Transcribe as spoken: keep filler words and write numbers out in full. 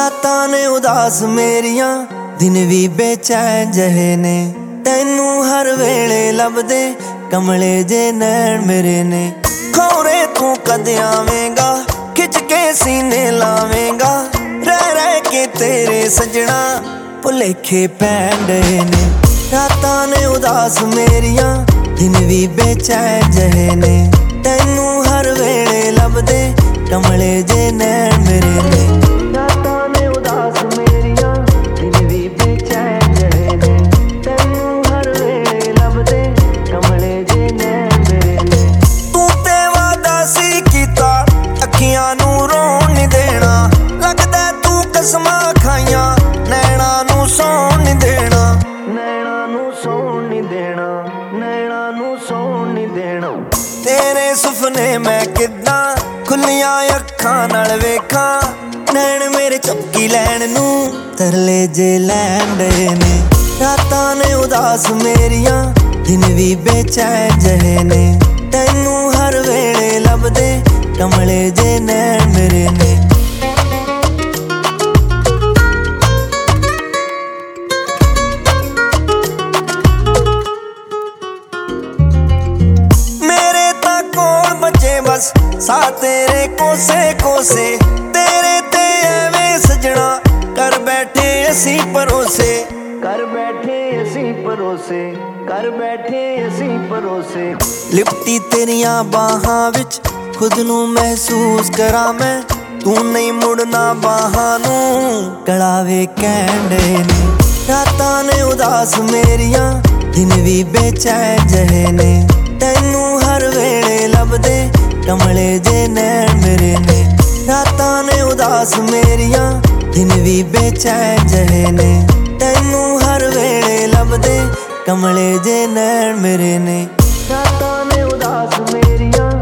रातां ने उदास मेरियां दिन भी बेचैन जहे ने तैनू हर वेले लभदे कमले जे नैन मेरे ने खौरे तू कद आवेंगा खिच के सीने लावेंगा रह रह के तेरे सजना भुलेखे पैन डे ने रातां ने उदास मेरियां दिन भी बेचैन जहे ने तैनू हर वेले लभदे कमले जे नैन मेरे ने रातां ने उदास मेरियां दिन भी बेचैन जहे ने तैनू हर वेले लभदे कमले जे नैन मेरे ने तू ते वादा सी कीता अखियां नू रोण नहीं देना लगदा तू कसमां खाइयां नैना नू सौण नहीं देना नैना नू सौण नहीं देना नैना नू सौण नहीं देना तेरे सुपने मैं किद्दां खुलियां अखां नाल वेखां नैन मेरे चपकी लैन नू तरले जे लैन डे ने रातां ने उदास मेरियां दिन भी बेचैन जहे ने तैनू हर वेले लभदे कमले जे नैन मेरे ने मेरे तां कोल बचे बस सा तेरे कोसे कोसे तेरे ते एवें सजना कर बैठे असी परोसे कर बैठे असी परोसे कर बैठे असी परोसे लिपटी तेरियां बाहां विच खुद नू महसूस करा मैं तू नहीं मुड़ना बाहां नू कड़ावे कैंडे ने रातां ने उदास मेरियां दिन भी बेचैन जहे ने तैनू हर वेले लभदे कमले जे नैन मेरे ने रातां ने उदास मेरियां दिन भी बेचैन जहे ने तैनू हर वेले लभदे कमले जे नैन मेरे ने रातां ने उदास मेरियां